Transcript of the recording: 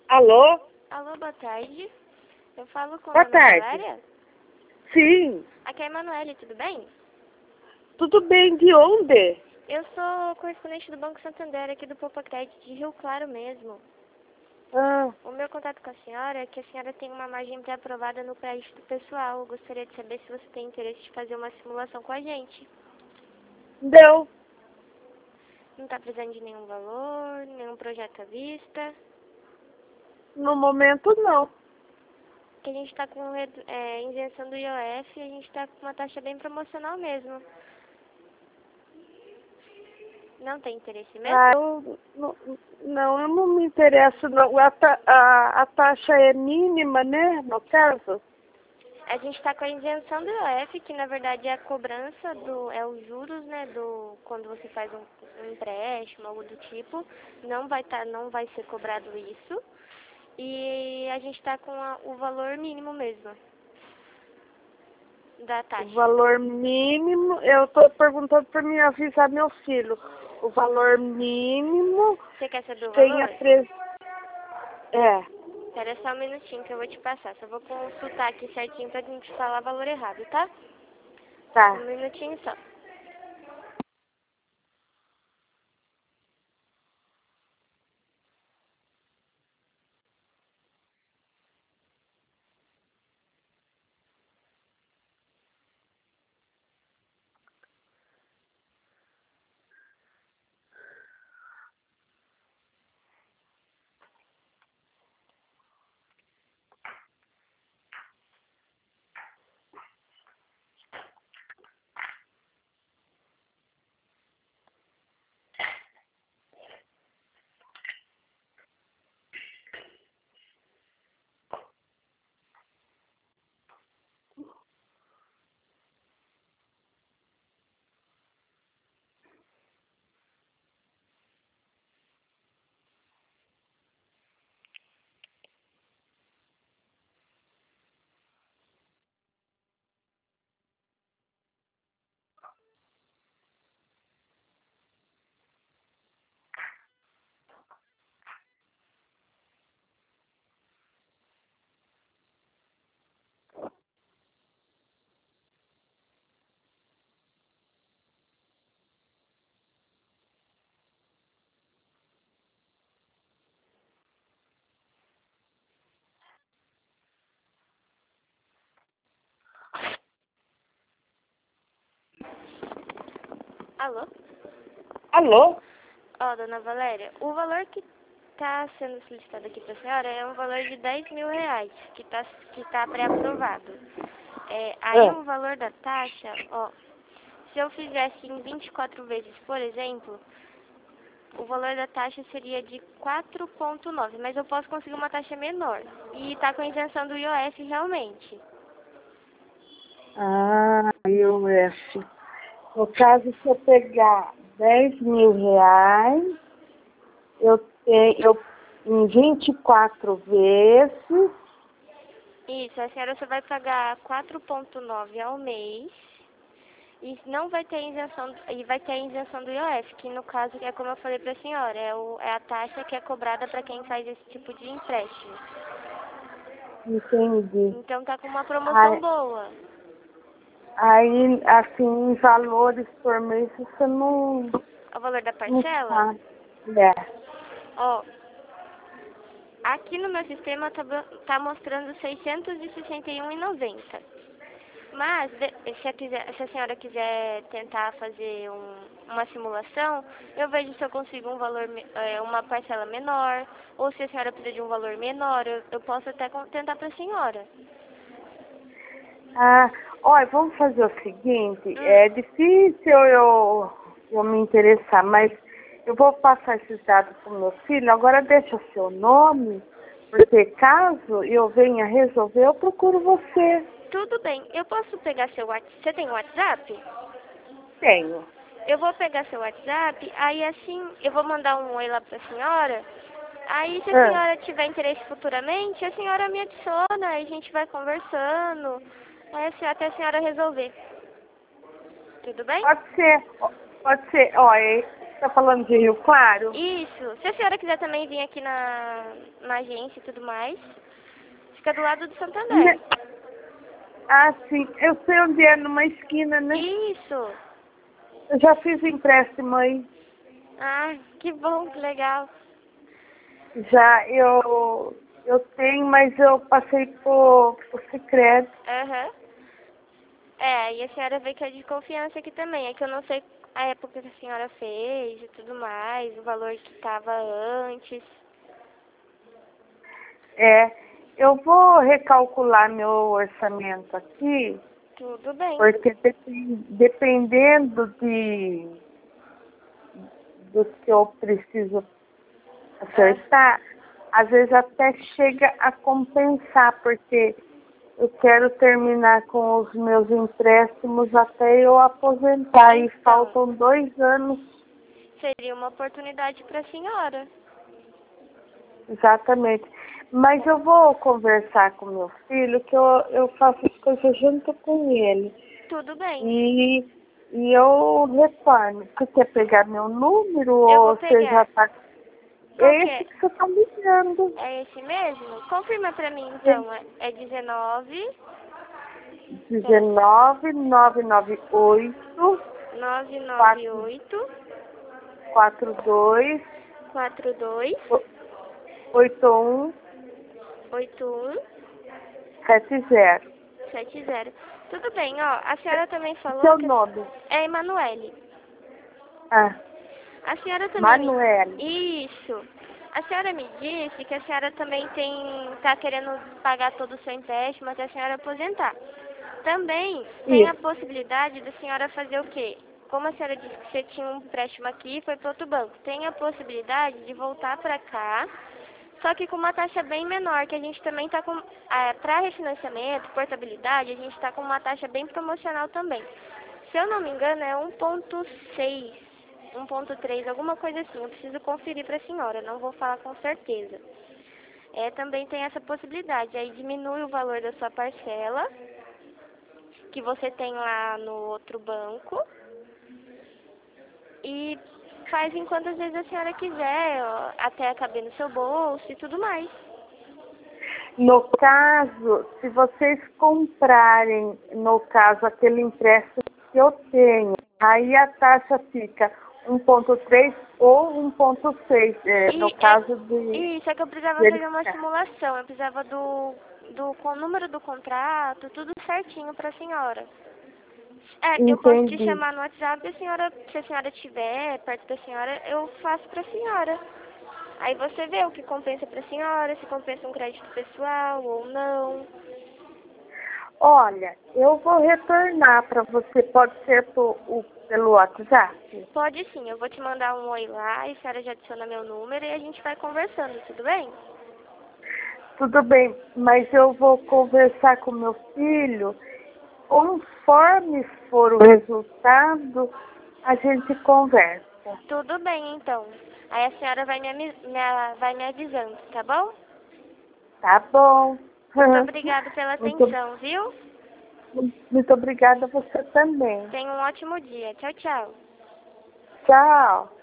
Alô? Alô, boa tarde. Eu falo com a Boa Ana tarde. Valéria? Sim. Aqui é a Emanuele, tudo bem? Tudo bem, de onde? Eu sou correspondente do Banco Santander, aqui do Poupa Crédito, de Rio Claro mesmo. Ah, O meu contato com a senhora é que a senhora tem uma margem pré-aprovada no crédito pessoal. Eu gostaria de saber se você tem interesse de fazer uma simulação com a gente. deu. Não está precisando de nenhum valor, nenhum projeto à vista. No momento, não. Que a gente está com isenção do IOF e a gente está com uma taxa bem promocional mesmo. Não tem interesse mesmo? Ah, eu não me interesso, não. A taxa é mínima, né, no caso? A gente está com a isenção do IOF, que na verdade é a cobrança os juros, né, quando você faz um empréstimo, algo do tipo, não vai ser cobrado isso. E a gente está com o valor mínimo mesmo da O taxa. valor mínimo, eu estou perguntando para me avisar meu filho. O valor mínimo Você quer saber o tem valor? É, Espera só um minutinho que eu vou te passar. Só vou consultar aqui certinho pra gente falar valor errado, tá? tá. Um minutinho só. Alô? Alô? Ó, dona Valéria, o valor que tá sendo solicitado aqui pra senhora é um valor de R$ 10.000, que tá pré-aprovado. Aí Ah, o valor da taxa, ó, se eu fizesse em 24 vezes, por exemplo, o valor da taxa seria de 4,9, mas eu posso conseguir uma taxa menor. E tá com isenção do IOF realmente. IOF. No caso, se eu pegar R$ 10.000, eu em 24 vezes, Isso, a senhora só vai pagar 4,9 ao mês e não vai ter isenção, e vai ter a isenção do IOF, que no caso é como eu falei pra senhora, é a taxa que é cobrada para quem faz esse tipo de empréstimo. entendi. Então tá com uma promoção Aí, boa. aí, assim, em valores por mês, você O valor da não parcela, sabe. É. ó, aqui no meu sistema tá mostrando R$ 661,90. Mas, se a senhora quiser tentar fazer uma simulação, eu vejo se eu consigo uma parcela menor, ou se a senhora precisa de um valor menor, eu posso até tentar para a senhora. Ah, olha, vamos fazer o seguinte, Hum, é difícil eu me interessar, mas eu vou passar esses dados para o meu filho, agora deixa o seu nome, porque caso eu venha resolver, eu procuro você. tudo bem, eu posso pegar seu WhatsApp? Você tem WhatsApp? Tenho. Eu vou pegar seu WhatsApp, aí assim eu vou mandar um oi lá para a senhora. Aí, se a Ah, senhora tiver interesse futuramente, a senhora me adiciona, aí a gente vai conversando, até a senhora resolver. Tudo bem? pode ser, olha, Tá falando de Rio Claro? Isso. Se a senhora quiser também vir aqui na agência e tudo mais, fica do lado do Santander. Ah, sim. Eu sei onde é, numa esquina, né? Isso. Eu já fiz empréstimo aí. Ah, que bom, que legal. Já eu tenho, mas eu passei por Sicredi. Aham. É, e a senhora vê que é de confiança aqui também. É que eu não sei a época que a senhora fez e tudo mais, o valor que estava antes. É, eu vou recalcular meu orçamento aqui, Tudo bem. porque dependendo do que eu preciso acertar, às vezes até chega a compensar, porque eu quero terminar com os meus empréstimos até eu aposentar, e Então, faltam 2 anos. seria uma oportunidade para a senhora. Exatamente. Mas eu vou conversar com meu filho, que eu faço as coisas junto com ele. Tudo bem. E eu retorno. Você quer pegar meu número Eu vou ou você já pegar. está... Qual É que esse é? que você está ligando. É esse mesmo? Confirma para mim, então. É 19 19 998 998 42 42 81 81 70. 70. Tudo bem, ó. A senhora também falou Seu que nome? é Emanuele. Ah, A senhora também Manuele. Isso. A senhora me disse que a senhora também tá querendo pagar todo o seu empréstimo até a senhora aposentar. Também tem a Isso. possibilidade da senhora fazer o quê? Como a senhora disse que você tinha um empréstimo aqui e foi para outro banco, tem a possibilidade de voltar para cá, só que com uma taxa bem menor, que a gente também está com... para refinanciamento, portabilidade, a gente está com uma taxa bem promocional também. Se eu não me engano, é 1,6, 1,3, alguma coisa assim. Eu preciso conferir para a senhora, não vou falar com certeza. Também tem essa possibilidade. Aí diminui o valor da sua parcela, que você tem lá no outro banco, e faz em quantas vezes a senhora quiser, ó, até caber no seu bolso e tudo mais. No caso, se vocês comprarem, no caso, aquele empréstimo que eu tenho, aí a taxa fica 1,3 ou 1,6, no caso de Isso, é que eu precisava fazer uma verificar. simulação. Eu precisava com o número do contrato, tudo certinho para a senhora. Eu posso te Entendi. chamar no WhatsApp, se a senhora estiver perto da senhora, eu faço para a senhora. Aí você vê o que compensa para a senhora, se compensa um crédito pessoal ou não. Olha, eu vou retornar para você, pode ser pelo WhatsApp? Pode sim, eu vou te mandar um oi lá e a senhora já adiciona meu número e a gente vai conversando, tudo bem? Tudo bem, mas eu vou conversar com meu filho. Conforme for o resultado, a gente conversa. Tudo bem, então. Aí a senhora vai me avisando, tá bom? Tá bom. Muito obrigada pela Muito, atenção, viu? muito obrigada a você também. Tenha um ótimo dia. Tchau, tchau. Tchau.